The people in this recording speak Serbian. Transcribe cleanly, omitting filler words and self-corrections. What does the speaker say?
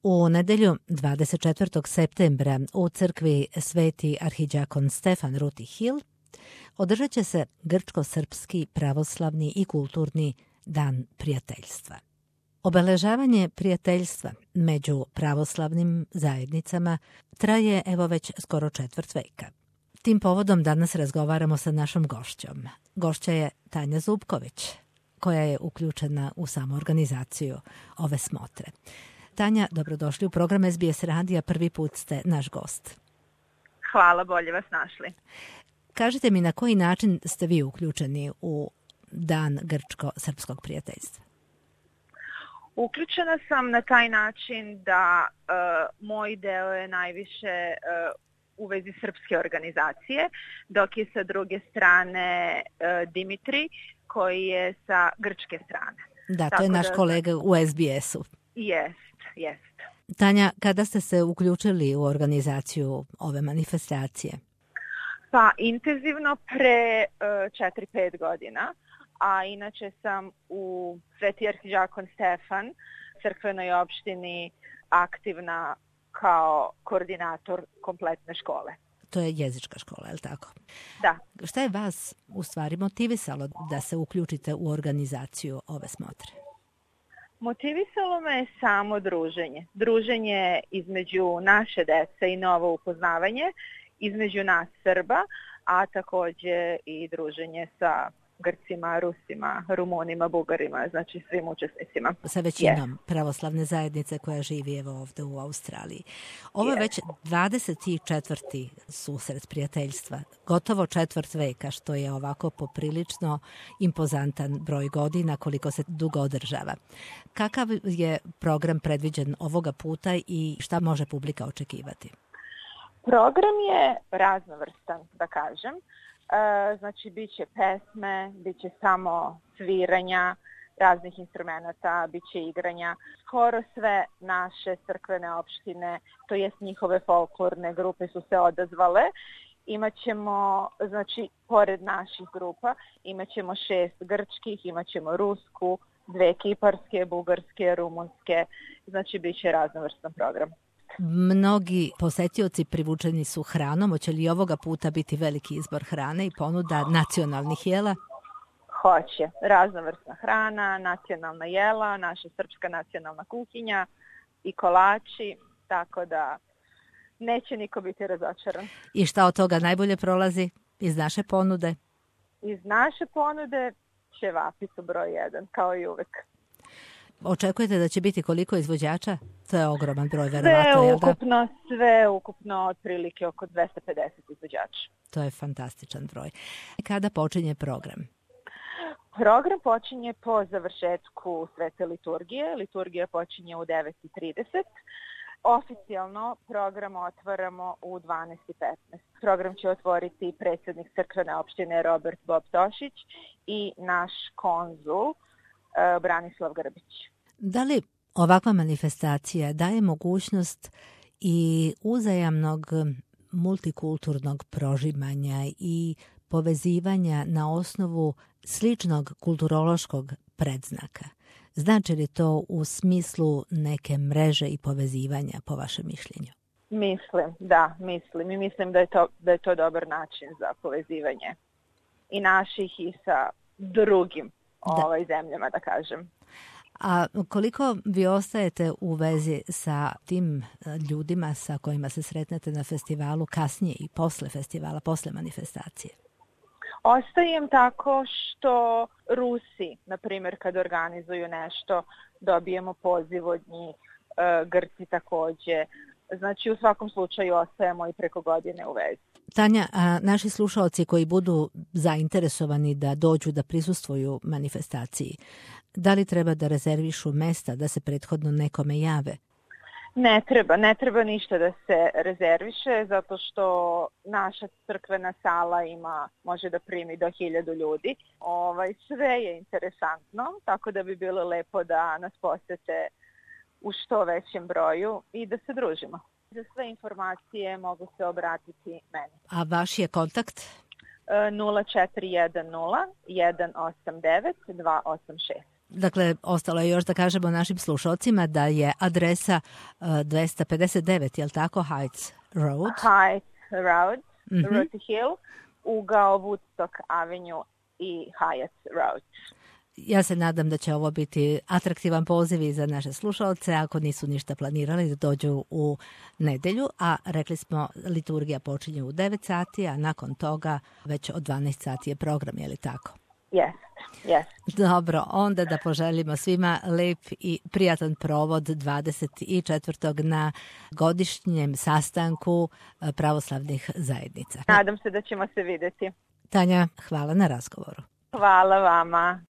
U nedelju 24. septembra u crkvi Sveti arhiđakon Stefan Rutihil održat će se grčko-srpski pravoslavni i kulturni dan prijateljstva. Obeležavanje prijateljstva među pravoslavnim zajednicama traje evo već skoro četvrt veka. Tim povodom danas razgovaramo sa našom gošćom. Gošća je Tanja Zupković, koja je uključena u samu organizaciju ove smotre. Tanja, dobrodošli u program SBS radija. Prvi put ste naš gost. Hvala, bolje vas našli. Kažite mi na koji način ste vi uključeni u Dan grčko-srpskog prijateljstva? Uključena sam na taj način da moj deo je najviše u vezi srpske organizacije, dok je sa druge strane Dimitri koji je sa grčke strane. Da, to je naš kolega u SBS-u. Jest. Tanja, kada ste se uključili u organizaciju ove manifestacije? Pa intenzivno pre 4-5 godina, a inače sam u Sveti arhiđakon Stefan, crkvenoj opštini, aktivna kao koordinator kompletne škole. To je jezička škola, je li tako? Da. Šta je vas u stvari motivisalo da se uključite u organizaciju ove smotre? Motivisalo me je samo druženje. Druženje između naše dece i novo upoznavanje, između nas Srba, a takođe i druženje sa Grcima, Rusima, Rumunima, Bugarima, znači svim učesnicima. Sa većinom pravoslavne zajednice koja živi evo ovde u Australiji. Ovo je već 24. susret prijateljstva, gotovo četvrt veka, što je ovako poprilično impozantan broj godina koliko se dugo održava. Kakav je program predviđen ovoga puta i šta može publika očekivati? Program je raznovrstan, da kažem. Znači, bit će pesme, bit će samo sviranja raznih instrumenta, bit će igranja. Skoro sve naše crkvene opštine, to jest njihove folklorne grupe su se odazvale. Imaćemo, znači, pored naših grupa, imaćemo 6 grčkih, imaćemo rusku, 2 kiparske, bugarske, rumunske, znači bit će raznovrstan program. Mnogi posetioci privučeni su hranom. Hoće li ovoga puta biti veliki izbor hrane i ponuda nacionalnih jela? Hoće. Raznovrsna hrana, nacionalna jela, naša srpska nacionalna kuhinja i kolači, tako da neće niko biti razočaran. I šta od toga najbolje prolazi iz naše ponude? Iz naše ponude ćevapi su broj 1, kao i uvek. Očekujete da će biti koliko izvođača? To je ogroman broj, verovatno. Sve ukupno otprilike oko 250 izvođača. To je fantastičan broj. Kada počinje program? Program počinje po završetku svete liturgije. Liturgija počinje u 9:30. Oficijalno program otvaramo u 12:15. Program će otvoriti predsjednik crkvene opštine Robert Bob Tošić i naš konzul Branislav Grbić. Da li ovakva manifestacija daje mogućnost i uzajamnog multikulturnog prožimanja i povezivanja na osnovu sličnog kulturološkog predznaka? Znači li to u smislu neke mreže i povezivanja, po vašem mišljenju? Mislim. I mislim da je to dobar način za povezivanje i naših i sa drugim zemljama, da kažem. A koliko vi ostajete u vezi sa tim ljudima sa kojima se sretnete na festivalu kasnije i posle festivala, posle manifestacije? Ostajem tako što Rusi, na primjer, kad organizuju nešto, dobijemo poziv od njih, Grci takođe. Znači, u svakom slučaju ostajemo i preko godine u vezi. Tanja, a naši slušaoci koji budu zainteresovani da dođu da prisustvuju manifestaciji, da li treba da rezervišu mesta, da se prethodno nekome jave? Ne treba ništa da se rezerviše, zato što naša crkvena sala može da primi do 1000 ljudi. Sve je interesantno, tako da bi bilo lepo da nas posete u što većem broju i da se družimo. Za sve informacije mogu se obratiti meni. A vaš je kontakt? 0410 189 286. Dakle, ostalo je još da kažemo našim slušalcima da je adresa 259, je li tako, Heights Road? Heights Road, Rutty Hill, ugao Woodstock Avenue i Hyatt Road. Ja se nadam da će ovo biti atraktivan poziv i za naše slušalce ako nisu ništa planirali da dođu u nedelju, a rekli smo liturgija počinje u 9 sati, a nakon toga već od 12 sati je program, je li tako? Yes. Dobro, onda da poželimo svima lep i prijatan provod 24. na godišnjem sastanku pravoslavnih zajednica. Nadam se da ćemo se vidjeti. Tanja, hvala na razgovoru. Hvala vama.